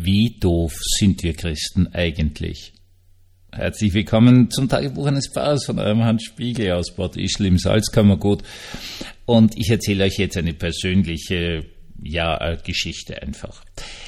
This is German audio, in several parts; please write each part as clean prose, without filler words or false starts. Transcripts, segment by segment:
Wie doof sind wir Christen eigentlich? Herzlich willkommen zum Tagebuch eines Pfarrers von eurem Hans Spiegel aus Bad Ischl im Salzkammergut. Und ich erzähle euch jetzt eine persönliche Geschichte einfach.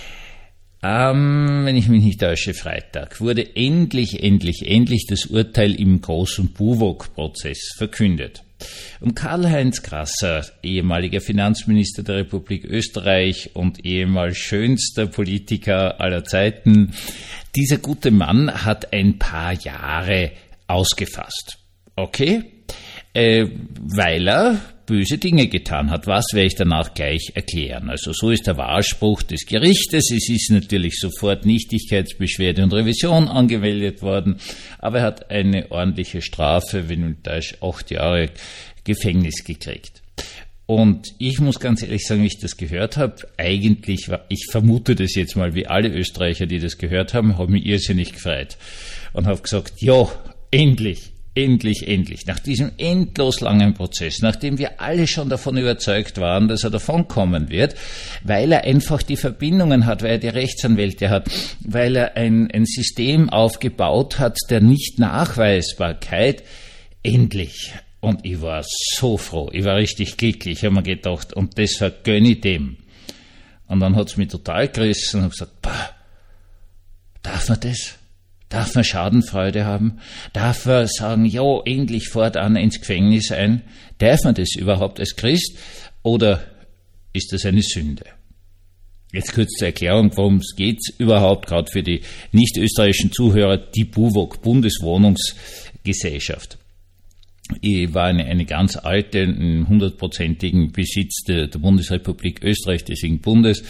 Wenn ich mich nicht täusche, Freitag wurde endlich das Urteil im großen Buwog-Prozess verkündet. Und Karl-Heinz Grasser, ehemaliger Finanzminister der Republik Österreich und ehemals schönster Politiker aller Zeiten, dieser gute Mann hat ein paar Jahre ausgefasst. Okay? Weil er böse Dinge getan hat. Was werde ich danach gleich erklären? Also so ist der Wahrspruch des Gerichtes. Es ist natürlich sofort Nichtigkeitsbeschwerde und Revision angemeldet worden, aber er hat eine ordentliche Strafe, wenn da 8 Jahre Gefängnis gekriegt. Und ich muss ganz ehrlich sagen, wie ich das gehört habe, ich vermute das jetzt mal, wie alle Österreicher, die das gehört haben, habe mich irrsinnig gefreut und habe gesagt, ja, endlich. Nach diesem endlos langen Prozess, nachdem wir alle schon davon überzeugt waren, dass er davonkommen wird, weil er einfach die Verbindungen hat, weil er die Rechtsanwälte hat, weil er ein System aufgebaut hat der Nicht-Nachweisbarkeit, endlich. Und ich war so froh, ich war richtig glücklich, ich habe mir gedacht, und deshalb gönne ich dem. Und dann hat es mich total gerissen und habe gesagt, darf man das? Darf man Schadenfreude haben? Darf man sagen, ja, endlich fortan ins Gefängnis ein? Darf man das überhaupt als Christ? Oder ist das eine Sünde? Jetzt kurz zur Erklärung, worum es geht überhaupt, gerade für die nicht-österreichischen Zuhörer, die BUWOG, Bundeswohnungsgesellschaft. Ich war eine ganz alte, in 100%igen Besitz der Bundesrepublik Österreich, deswegen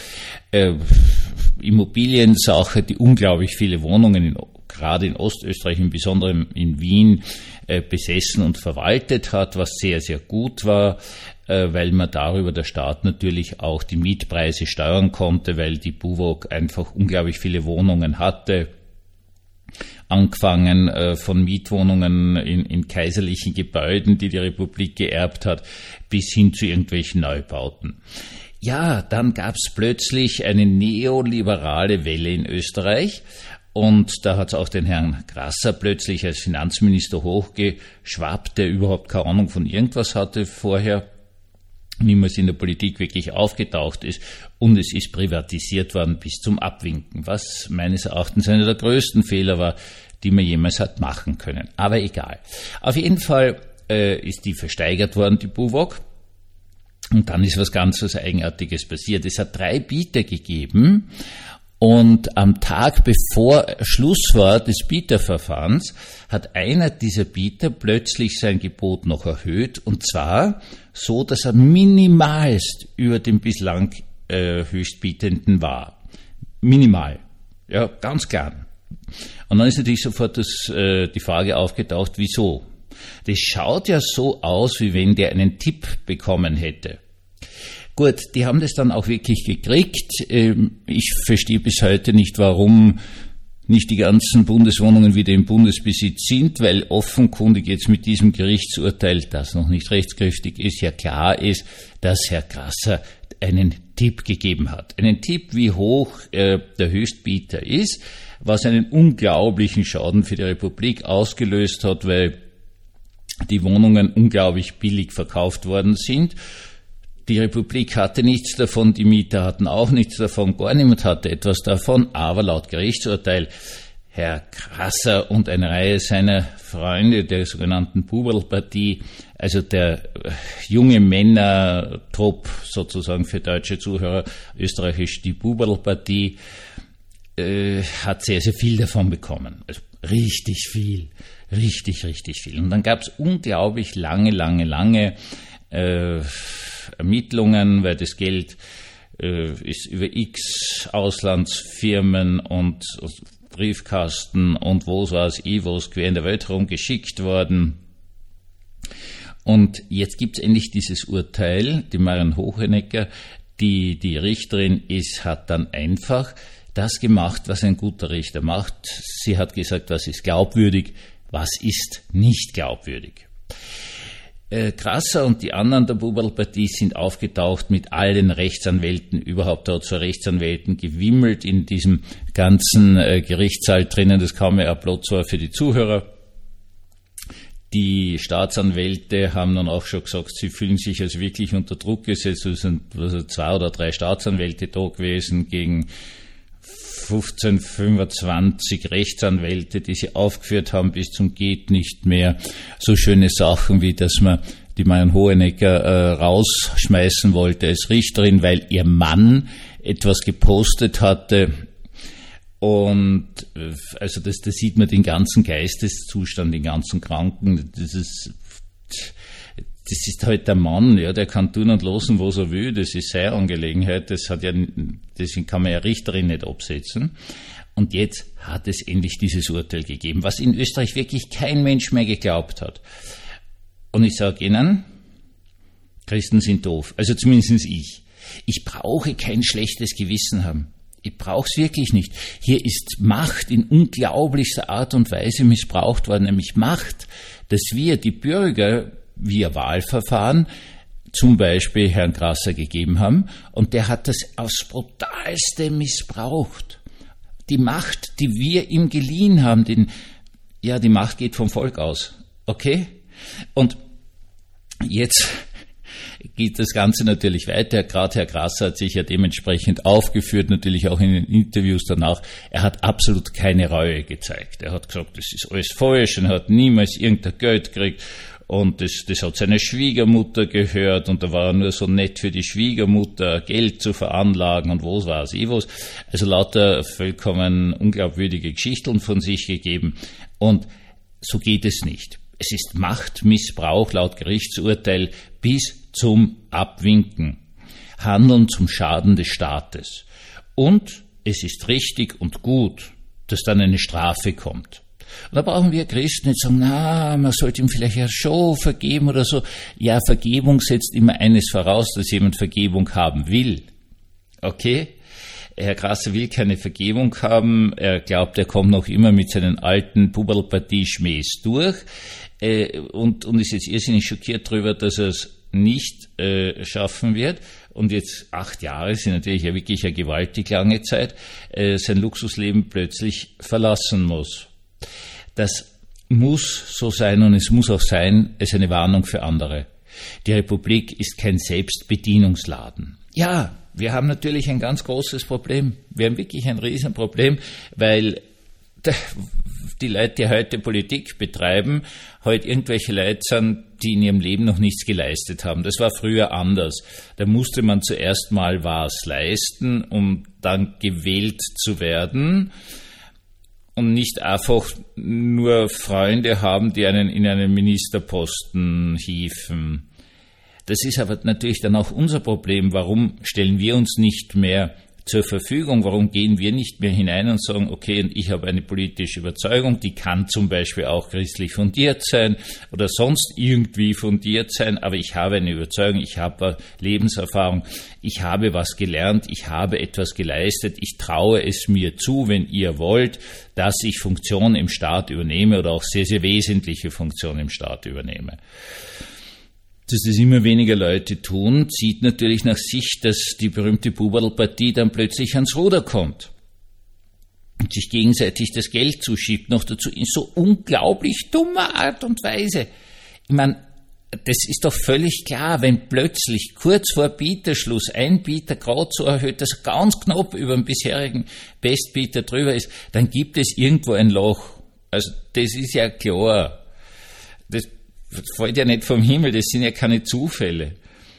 Immobiliensache, die unglaublich viele Wohnungen, gerade in Ostösterreich, im Besonderen in Wien, besessen und verwaltet hat, was sehr, sehr gut war, weil man darüber der Staat natürlich auch die Mietpreise steuern konnte, weil die BUWOG einfach unglaublich viele Wohnungen hatte, angefangen von Mietwohnungen in kaiserlichen Gebäuden, die Republik geerbt hat, bis hin zu irgendwelchen Neubauten. Ja, dann gab's plötzlich eine neoliberale Welle in Österreich und da hat's auch den Herrn Grasser plötzlich als Finanzminister hochgeschwappt, der überhaupt keine Ahnung von irgendwas hatte vorher, niemals in der Politik wirklich aufgetaucht ist, und es ist privatisiert worden bis zum Abwinken, was meines Erachtens einer der größten Fehler war, die man jemals hat machen können. Aber egal. Auf jeden Fall ist die versteigert worden, die BUWOG, und dann ist was Eigenartiges passiert. Es hat 3 Bieter gegeben und am Tag bevor Schluss war des Bieterverfahrens hat einer dieser Bieter plötzlich sein Gebot noch erhöht, und zwar so, dass er minimalst über dem bislang Höchstbietenden war. Minimal. Ja, ganz klar. Und dann ist natürlich sofort die Frage aufgetaucht, wieso? Das schaut ja so aus, wie wenn der einen Tipp bekommen hätte. Gut, die haben das dann auch wirklich gekriegt. Ich verstehe bis heute nicht, warum nicht die ganzen Bundeswohnungen wieder im Bundesbesitz sind, weil offenkundig jetzt mit diesem Gerichtsurteil, das noch nicht rechtskräftig ist, ja klar ist, dass Herr Grasser einen Tipp gegeben hat. Einen Tipp, wie hoch der Höchstbieter ist, was einen unglaublichen Schaden für die Republik ausgelöst hat, weil die Wohnungen unglaublich billig verkauft worden sind. Die Republik hatte nichts davon, die Mieter hatten auch nichts davon, gar niemand hatte etwas davon, aber laut Gerichtsurteil Herr Grasser und eine Reihe seiner Freunde der sogenannten Buberl-Partie, also der junge Männer-Trupp sozusagen für deutsche Zuhörer, österreichisch die Buberl-Partie, hat sehr, sehr viel davon bekommen. Also richtig viel. Und dann gab es unglaublich lange Ermittlungen, weil das Geld ist über x Auslandsfirmen und Briefkasten und wo es quer in der Welt herum geschickt worden. Und jetzt gibt es endlich dieses Urteil, die Marion Hochenecker, die Richterin hat dann einfach das gemacht, was ein guter Richter macht. Sie hat gesagt, was ist glaubwürdig, was ist nicht glaubwürdig. Grasser und die anderen der Buberl-Partie sind aufgetaucht mit allen Rechtsanwälten überhaupt. Da hat so Rechtsanwälten gewimmelt in diesem ganzen Gerichtssaal drinnen. Das kaum mehr Applaus war für die Zuhörer. Die Staatsanwälte haben dann auch schon gesagt, sie fühlen sich also wirklich unter Druck gesetzt. Es sind 2 oder 3 Staatsanwälte da gewesen gegen 15, 25 Rechtsanwälte, die sie aufgeführt haben bis zum geht nicht mehr. So schöne Sachen wie, dass man die Marion Hohenecker rausschmeißen wollte als Richterin, weil ihr Mann etwas gepostet hatte. Und also da sieht man den ganzen Geisteszustand, den ganzen Kranken. Das ist halt der Mann, ja, der kann tun und lassen, was er will. Das ist seine Angelegenheit. Deswegen kann man ja Richterin nicht absetzen. Und jetzt hat es endlich dieses Urteil gegeben, was in Österreich wirklich kein Mensch mehr geglaubt hat. Und ich sage Ihnen, Christen sind doof. Also zumindest ich. Ich brauche kein schlechtes Gewissen haben. Ich brauche es wirklich nicht. Hier ist Macht in unglaublichster Art und Weise missbraucht worden, nämlich Macht, dass wir die Bürger via Wahlverfahren zum Beispiel Herrn Grasser gegeben haben, und der hat das aufs Brutalste missbraucht. Die Macht, die wir ihm geliehen haben, die Macht geht vom Volk aus. Okay? Und jetzt geht das Ganze natürlich weiter. Gerade Herr Grasser hat sich ja dementsprechend aufgeführt, natürlich auch in den Interviews danach. Er hat absolut keine Reue gezeigt. Er hat gesagt, das ist alles falsch und er hat niemals irgendein Geld gekriegt. Und das hat seiner Schwiegermutter gehört, und da war er nur so nett für die Schwiegermutter, Geld zu veranlagen und was weiß ich was. Also lauter vollkommen unglaubwürdige Geschichten von sich gegeben. Und so geht es nicht. Es ist Machtmissbrauch laut Gerichtsurteil bis zum Abwinken. Handeln zum Schaden des Staates. Und es ist richtig und gut, dass dann eine Strafe kommt. Und da brauchen wir Christen nicht sagen, man sollte ihm vielleicht ja schon vergeben oder so. Ja, Vergebung setzt immer eines voraus, dass jemand Vergebung haben will. Okay? Herr Grasser will keine Vergebung haben. Er glaubt, er kommt noch immer mit seinen alten Buberl-Partie-Schmähs durch. Und ist jetzt irrsinnig schockiert darüber, dass er es nicht schaffen wird. Und jetzt 8 Jahre sind natürlich ja wirklich eine gewaltig lange Zeit, sein Luxusleben plötzlich verlassen muss. Das muss so sein, und es muss auch sein, es ist eine Warnung für andere. Die Republik ist kein Selbstbedienungsladen. Ja, wir haben natürlich ein ganz großes Problem. Wir haben wirklich ein Riesenproblem, weil die Leute, die heute Politik betreiben, heute irgendwelche Leute sind, die in ihrem Leben noch nichts geleistet haben. Das war früher anders. Da musste man zuerst mal was leisten, um dann gewählt zu werden. Und nicht einfach nur Freunde haben, die einen in einen Ministerposten hieven. Das ist aber natürlich dann auch unser Problem. Warum stellen wir uns nicht mehr zur Verfügung? Warum gehen wir nicht mehr hinein und sagen, okay, und ich habe eine politische Überzeugung, die kann zum Beispiel auch christlich fundiert sein oder sonst irgendwie fundiert sein, aber ich habe eine Überzeugung, ich habe Lebenserfahrung, ich habe was gelernt, ich habe etwas geleistet, ich traue es mir zu, wenn ihr wollt, dass ich Funktion im Staat übernehme oder auch sehr, sehr wesentliche Funktion im Staat übernehme. Dass das immer weniger Leute tun, zieht natürlich nach sich, dass die berühmte Buberl-Partie dann plötzlich ans Ruder kommt und sich gegenseitig das Geld zuschiebt, noch dazu in so unglaublich dummer Art und Weise. Ich meine, das ist doch völlig klar, wenn plötzlich kurz vor Bieterschluss ein Bieter gerade so erhöht, dass er ganz knapp über dem bisherigen Bestbieter drüber ist, dann gibt es irgendwo ein Loch. Also das ist ja klar. Das fällt ja nicht vom Himmel, das sind ja keine Zufälle.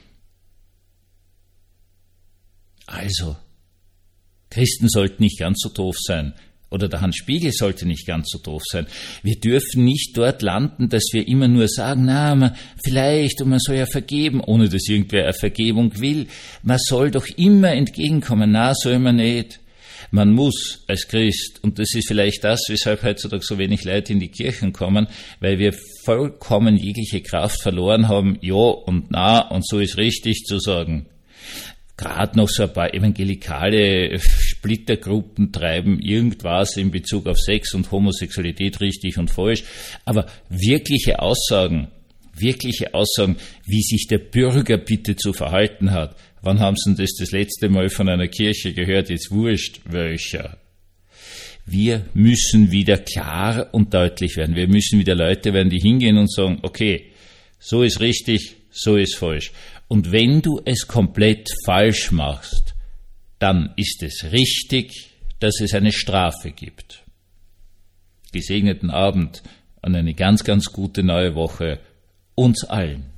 Also, Christen sollten nicht ganz so doof sein. Oder der Hans Spiegel sollte nicht ganz so doof sein. Wir dürfen nicht dort landen, dass wir immer nur sagen, vielleicht, und man soll ja vergeben, ohne dass irgendwer eine Vergebung will. Man soll doch immer entgegenkommen. Soll man nicht. Man muss als Christ, und das ist vielleicht das, weshalb heutzutage so wenig Leute in die Kirchen kommen, weil wir vollkommen jegliche Kraft verloren haben, ja und na, und so ist richtig zu sagen. Gerade noch so ein paar evangelikale Splittergruppen treiben irgendwas in Bezug auf Sex und Homosexualität richtig und falsch, aber wirkliche Aussagen, wirkliche Aussagen, wie sich der Bürger bitte zu verhalten hat. Wann haben Sie das letzte Mal von einer Kirche gehört? Jetzt wurscht, welcher. Wir müssen wieder klar und deutlich werden. Wir müssen wieder Leute werden, die hingehen und sagen, okay, so ist richtig, so ist falsch. Und wenn du es komplett falsch machst, dann ist es richtig, dass es eine Strafe gibt. Gesegneten Abend und eine ganz, ganz gute neue Woche uns allen.